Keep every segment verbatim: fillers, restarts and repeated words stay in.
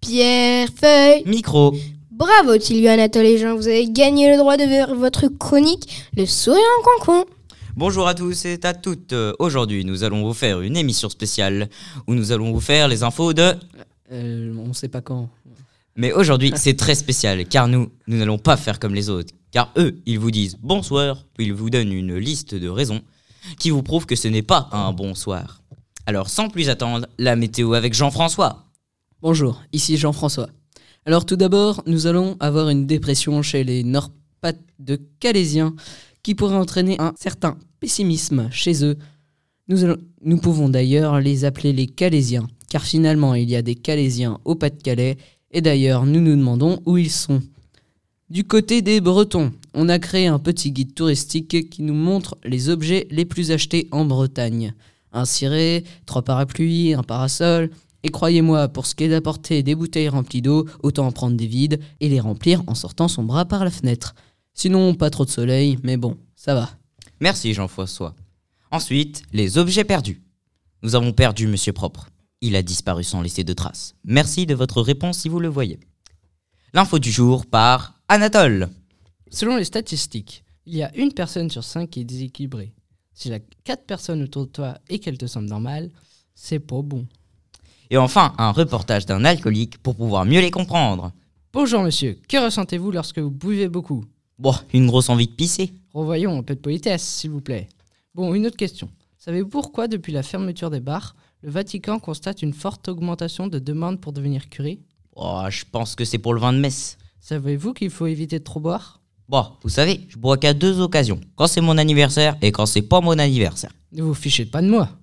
Pierre, feuille, micro. Bravo Tilio, Anatole et Jean, vous avez gagné le droit de faire votre chronique, le sourire en coin-coin. Bonjour à tous et à toutes. Euh, Aujourd'hui, nous allons vous faire une émission spéciale où nous allons vous faire les infos de... Euh, on sait pas quand. Mais aujourd'hui, c'est très spécial car nous, nous n'allons pas faire comme les autres. Car eux, ils vous disent bonsoir, puis ils vous donnent une liste de raisons qui vous prouvent que ce n'est pas un bonsoir. Alors sans plus attendre, la météo avec Jean-François. Bonjour, ici Jean-François. Alors tout d'abord, nous allons avoir une dépression chez les Nord-Pas-de-Calaisiens qui pourrait entraîner un certain pessimisme chez eux. Nous, allons, nous pouvons d'ailleurs les appeler les Calaisiens, car finalement il y a des Calaisiens au Pas-de-Calais, et d'ailleurs nous nous demandons où ils sont. Du côté des Bretons, on a créé un petit guide touristique qui nous montre les objets les plus achetés en Bretagne. Un ciré, trois parapluies, un parasol... Et croyez-moi, pour ce qui est d'apporter des bouteilles remplies d'eau, autant en prendre des vides et les remplir en sortant son bras par la fenêtre. Sinon, pas trop de soleil, mais bon, ça va. Merci Jean-François. Ensuite, les objets perdus. Nous avons perdu Monsieur Propre. Il a disparu sans laisser de traces. Merci de votre réponse si vous le voyez. L'info du jour par Anatole. Selon les statistiques, il y a une personne sur cinq qui est déséquilibrée. Si il y a quatre personnes autour de toi et qu'elles te semblent normales, c'est pas bon. Et enfin, un reportage d'un alcoolique pour pouvoir mieux les comprendre. Bonjour monsieur, que ressentez-vous lorsque vous buvez beaucoup ? Bon, une grosse envie de pisser. Revoyons un peu de politesse, s'il vous plaît. Bon, une autre question. Savez-vous pourquoi, depuis la fermeture des bars, le Vatican constate une forte augmentation de demandes pour devenir curé ? Oh, je pense que c'est pour le vin de messe. Savez-vous qu'il faut éviter de trop boire ? Bon, vous savez, je bois qu'à deux occasions. Quand c'est mon anniversaire et quand c'est pas mon anniversaire. Ne vous fichez pas de moi.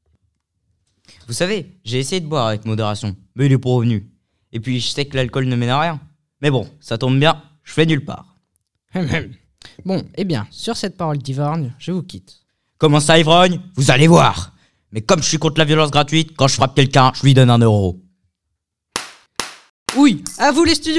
Vous savez, j'ai essayé de boire avec modération, mais il est pas revenu. Et puis je sais que l'alcool ne mène à rien. Mais bon, ça tombe bien, je fais nulle part. Bon, eh bien, sur cette parole d'ivogne, je vous quitte. Comment ça, ivrogne ? Vous allez voir. Mais comme je suis contre la violence gratuite, quand je frappe quelqu'un, je lui donne un euro. Oui, à vous les studios !